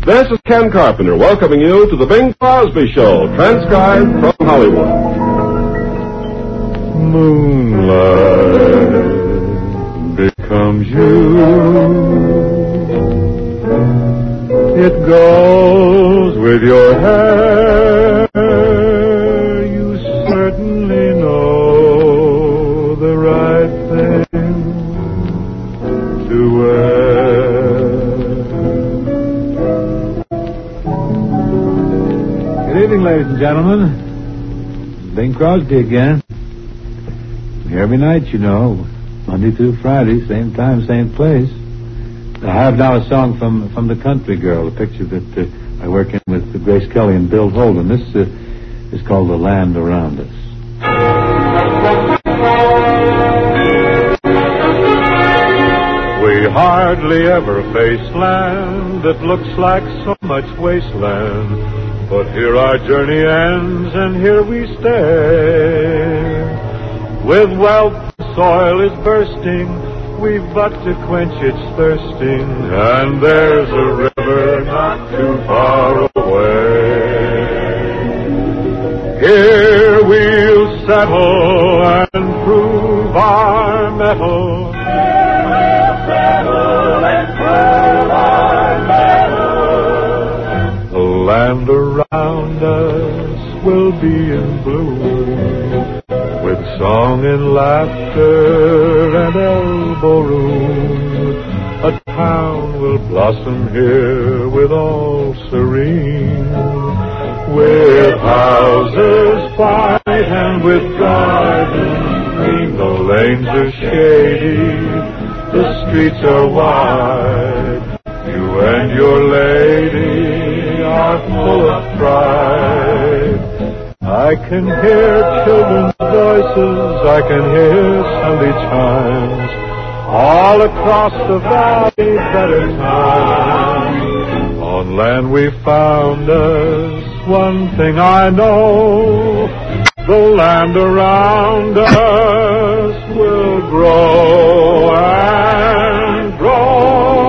This is Ken Carpenter welcoming you to the Bing Crosby Show, transcribed from Hollywood. Moonlight becomes you. It goes with your hair. You certainly know the right thing to wear. Good evening, ladies and gentlemen. Bing Crosby again. Here every night, you know. Monday through Friday, same time, same place. I have now a song from The Country Girl, a picture that I work in with Grace Kelly and Bill Holden. This is called The Land Around Us. We hardly ever face land that looks like so much wasteland. But here our journey ends, and here we stay. With wealth, the soil is bursting. We've but to quench its thirsting, and there's a river not too far away. Here we'll settle and prove our mettle. Here we'll settle and prove our mettle. The land around us will be in bloom, with song and laughter and elbow room. A town will blossom here with all serene, with houses white and with gardens green. The lanes are shady, the streets are wide. You and your lady are full of pride. I can hear children's voices, I can hear Sunday chimes. All across the valley, better times. On land we found us, one thing I know. The land around us will grow and grow.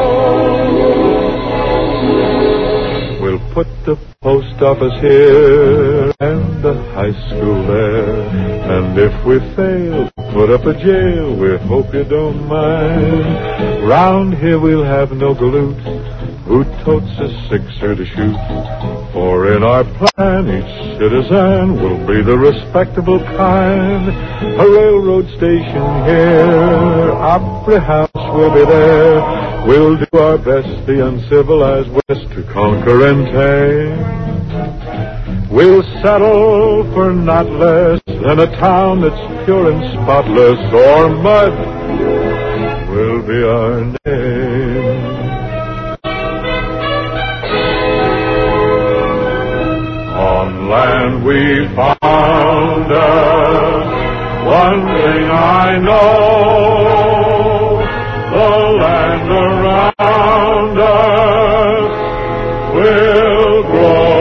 We'll put the post office here and the high school there, and if we fail, put up a jail. We hope you don't mind. Round here we'll have no galoots who totes a sixer to shoot, for in our plan each citizen will be the respectable kind. A railroad station here, opera house will be there. We'll do our best the uncivilized West to conquer and tame. We'll settle for not less than a town that's pure and spotless, or mud will be our name. On land we found us, one thing I know, the land around us will grow.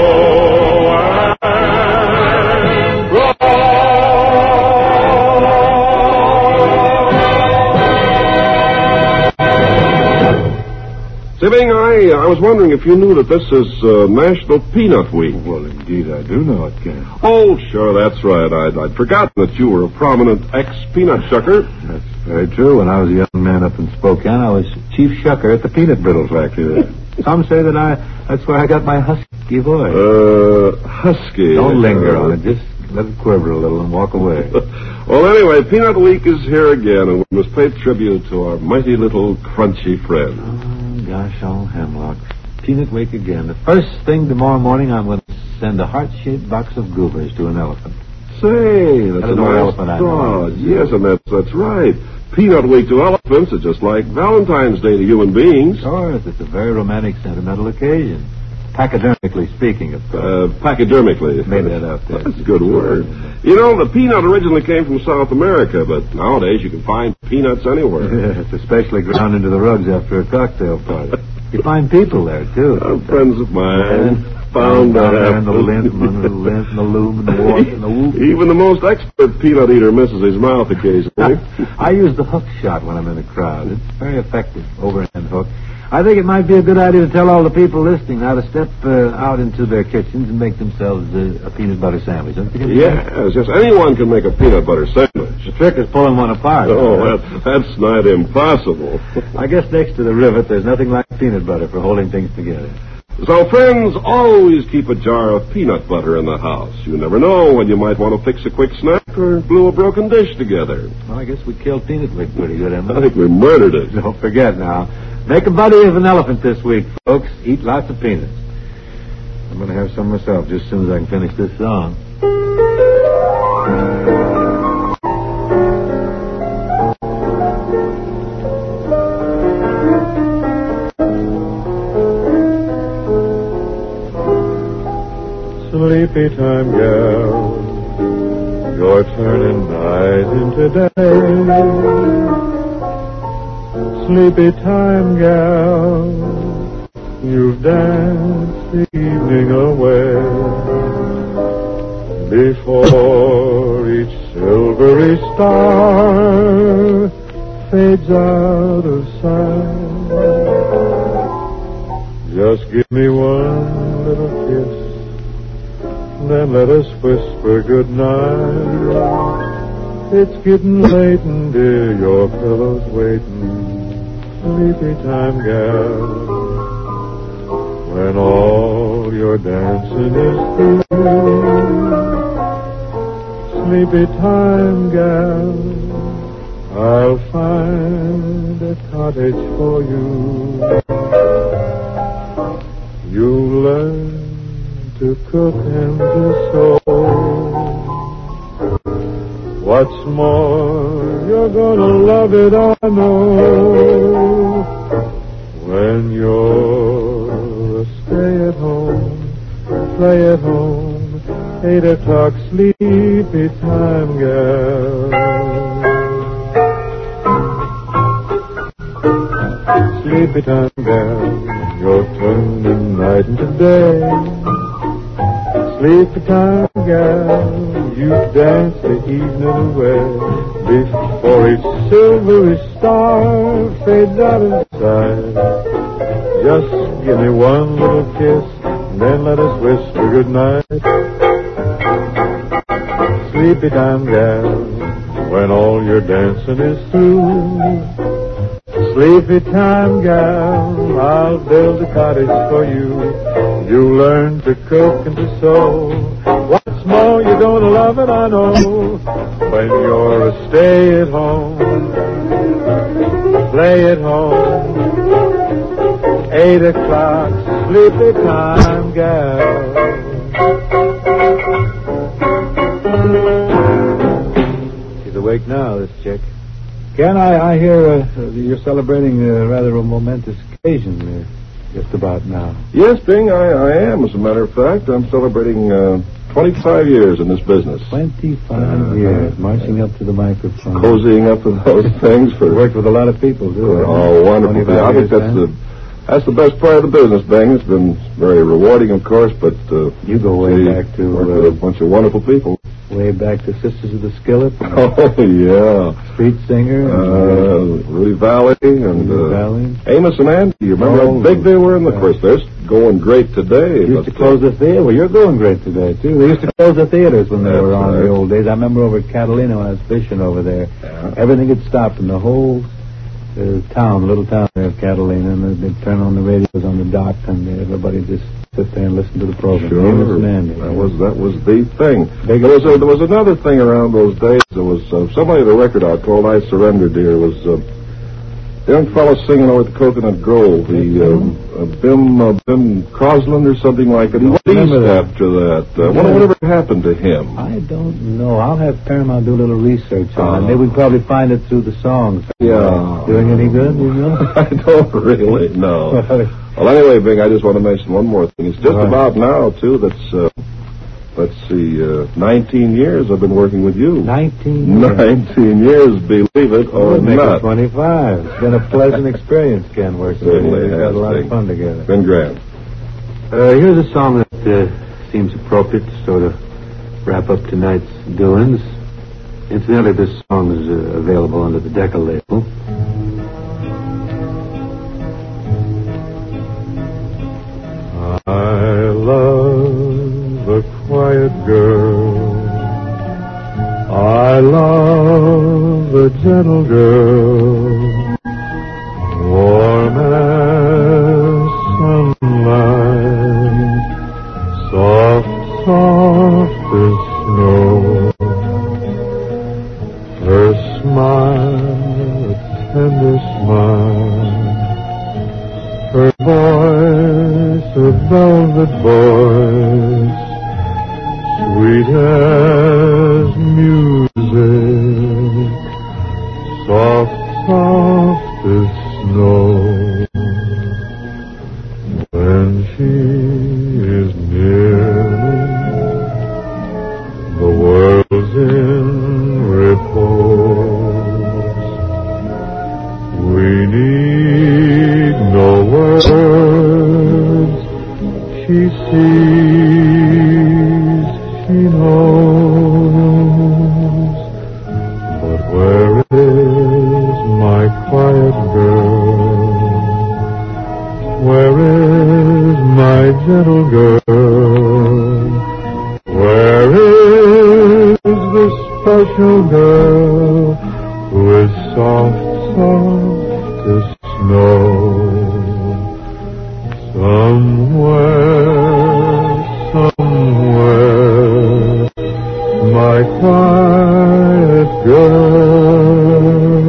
Bing, I was wondering if you knew that this is National Peanut Week. Well, indeed, I do know it, Ken. Oh, sure, that's right. I'd forgotten that you were a prominent ex-peanut shucker. That's very true. When I was a young man up in Spokane, I was chief shucker at the peanut brittle factory there. Some say that that's where I got my husky voice. Husky. Don't linger on it. Just let it quiver a little and walk away. Well, anyway, Peanut Week is here again, and we must pay tribute to our mighty little crunchy friend. Gosh, all hemlock. Peanut Week again. The first thing tomorrow morning, I'm going to send a heart-shaped box of goobers to an elephant. Say, that's a nice elephant thought. Yes, and that's right. Peanut Week to elephants is just like Valentine's Day to human beings. Sure, it's a very romantic, sentimental occasion. Pachydermically speaking, of course. Pachydermically. Made that up there. That's a good word. You know, the peanut originally came from South America, but nowadays you can find peanuts anywhere. Yes, especially ground into the rugs after a cocktail party. You find people there, too. Friends of mine found that. And the lint, and the loom, and the water, and the whoop. Even the most expert peanut eater misses his mouth occasionally. I use the hook shot when I'm in a crowd. It's very effective, overhand hook. I think it might be a good idea to tell all the people listening how to step out into their kitchens and make themselves a peanut butter sandwich. Don't you think? Yes, anyone can make a peanut butter sandwich. The trick is pulling one apart. Oh, that's not impossible. I guess next to the rivet, there's nothing like peanut butter for holding things together. So, friends, always keep a jar of peanut butter in the house. You never know when you might want to fix a quick snack or glue a broken dish together. Well, I guess we killed Peanut Wick pretty good, Emma. I think we murdered it. Don't forget now. Make a buddy of an elephant this week, folks. Eat lots of peanuts. I'm going to have some myself just as soon as I can finish this song. Sleepy time, gal, you're turning night into day. Sleepy time, gal, you've danced the evening away. Before each silvery star fades out of sight, just give me one little kiss. Then let us whisper goodnight. It's getting late and dear, your pillow's waiting. Sleepy time, gal, when all your dancing is through. Sleepy time, gal, I'll find a cottage for you. You learn to cook and to sew. What's more, you're gonna love it, I know. When you're a stay-at-home, play-at-home, 8 o'clock sleepy time, girl. Sleepy time, girl, you're turning night into day. Sleepy time, gal, you dance the evening away. Before each silvery star fades out of sight, just give me one little kiss, and then let us whisper goodnight. Sleepy time, gal, when all your dancing is through. Sleepy time, gal, I'll build a cottage for you. You learn to cook and to sew. What's more, you're gonna love it, I know. When you're a stay-at-home, play-at-home, 8 o'clock, sleepy time, gal. She's awake now, this chick. Ken, I hear you're celebrating rather a momentous occasion just about now. Yes, Bing, I am. As a matter of fact, I'm celebrating 25 years in this business. 25 years, marching up to the microphone. Cozying up with those things for... Worked with a lot of people, too. Oh, wonderful. I think that's the best part of the business, Bing. It's been very rewarding, of course, but... you go way back to... worked with a bunch of wonderful people. Way back to Sisters of the Skillet. Oh, yeah. Street singer. Rudy Valley and Amos and Andy. You remember how big they were? And of course, they're going great today. Used to close the theater. Well, you're going great today, too. They used to close the theaters when they were on the old days. I remember over at Catalina when I was fishing over there. Yeah. Everything had stopped in the whole little town there of Catalina, and they'd turn on the radios on the dock, and everybody just sit there and listen to the program. Sure. That was the thing. There was another thing around those days. There was somebody had a record out called I Surrender, Dear. It was the young fellow singing over at the Coconut Grove, Bim Crosland or something like that. He went east after that. Whatever happened to him? I don't know. I'll have Paramount do a little research on it. Maybe we can probably find it through the songs. Yeah. Doing any good, you know? I don't really know. Well, anyway, Bing, I just want to mention one more thing. It's just about now, too, that's, 19 years I've been working with you. 19 years? 19 years, believe it or not. 25. It's been a pleasant experience, Ken, working with you. We've had a lot of fun together. Been grand. Here's a song that seems appropriate to sort of wrap up tonight's doings. Incidentally, this song is available under the Decca label. velvet voice, sweet as music, soft, soft as snow. When she is near me, the world's in repose. We need no words. She sees, she knows. But where is my quiet girl? Where is my gentle girl? Where is the special girl who is soft, soft as snow? Somewhere, my quiet girl.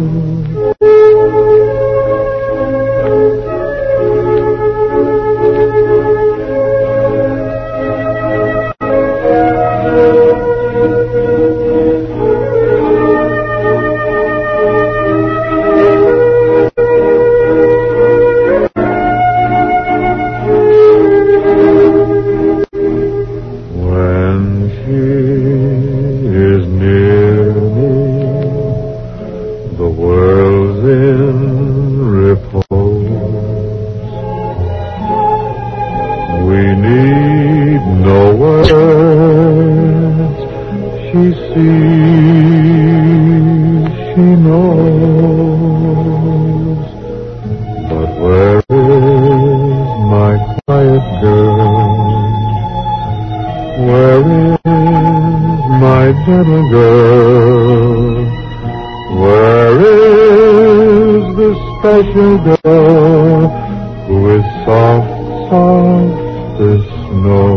Gentle girl, where is the special girl who is soft, soft as snow?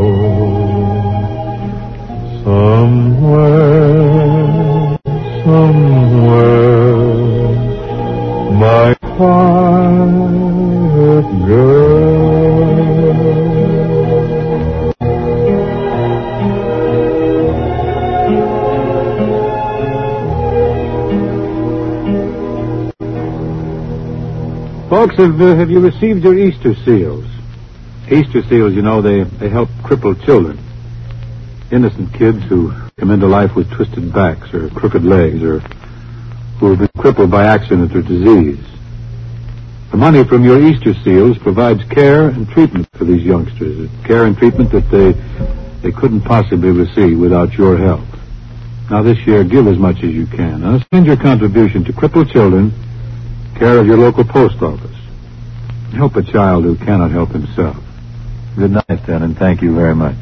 Somewhere, my quiet girl. Folks, have you received your Easter seals? Easter seals, you know, they help crippled children. Innocent kids who come into life with twisted backs or crooked legs or who have been crippled by accident or disease. The money from your Easter seals provides care and treatment for these youngsters, care and treatment that they couldn't possibly receive without your help. Now, this year, give as much as you can. Now, send your contribution to Crippled Children, care of your local post office. Help a child who cannot help himself. Good night, then, and thank you very much.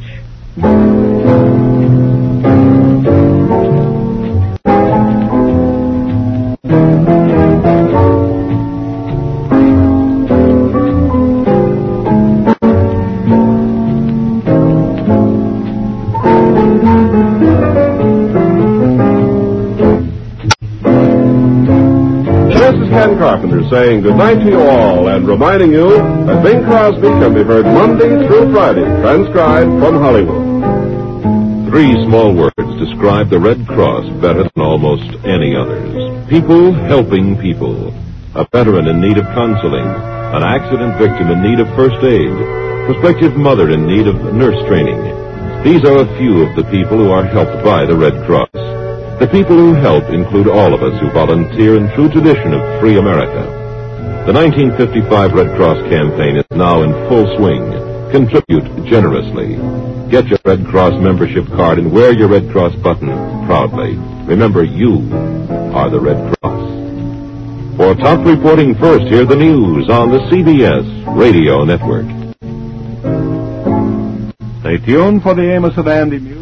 Carpenter saying goodnight to you all and reminding you that Bing Crosby can be heard Monday through Friday, transcribed from Hollywood. 3 small words describe the Red Cross better than almost any others. People helping people. A veteran in need of counseling. An accident victim in need of first aid. Prospective mother in need of nurse training. These are a few of the people who are helped by the Red Cross. The people who help include all of us who volunteer in true tradition of free America. The 1955 Red Cross campaign is now in full swing. Contribute generously. Get your Red Cross membership card and wear your Red Cross button proudly. Remember, you are the Red Cross. For top reporting first, hear the news on the CBS Radio Network. Stay tuned for the Amos and Andy Music.